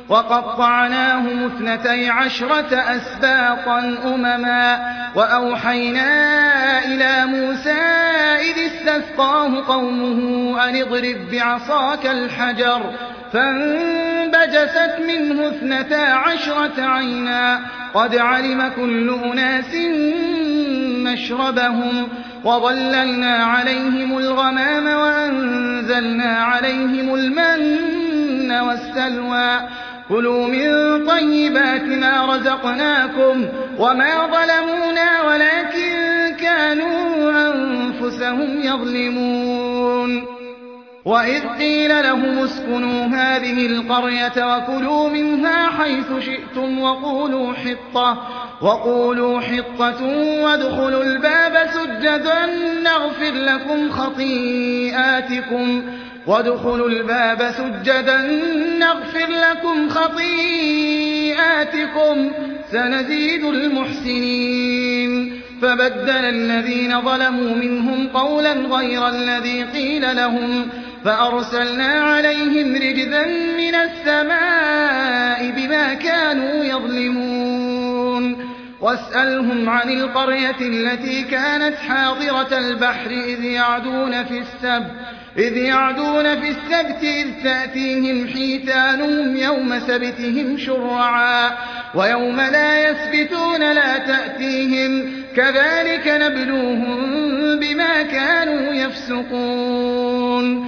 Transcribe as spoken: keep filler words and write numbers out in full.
وقطعناهم اثنتي عشرة أسباطا أمما وأوحينا إلى موسى إذ استسقاه قومه أن اضرب بعصاك الحجر فانبجست منه اثنتا عشرة عينا قد علم كل أناس مشربهم وظللنا عليهم الغمام وأنزلنا عليهم المن والسلوى كلوا من طيبات ما رزقناكم وما ظلمونا ولكن كانوا أنفسهم يظلمون وإذ قيل لهم اسكنوا هذه القرية وكلوا منها حيث شئتم وقولوا حطة وقولوا حطة وادخلوا الباب سجدا نغفر لكم خطيئاتكم وادخلوا الباب سجدا نغفر لكم خطيئاتكم سنزيد المحسنين فبدل الذين ظلموا منهم قولا غير الذي قيل لهم فأرسلنا عليهم رجزا من السماء بما كانوا يظلمون واسألهم عن القرية التي كانت حاضرة البحر إذ يعدون في السبت إذ يعدون في السبت إذ تأتيهم حيتانهم يوم سبتهم شرعا ويوم لا يسبتون لا تأتيهم كذلك نبلوهم بما كانوا يفسقون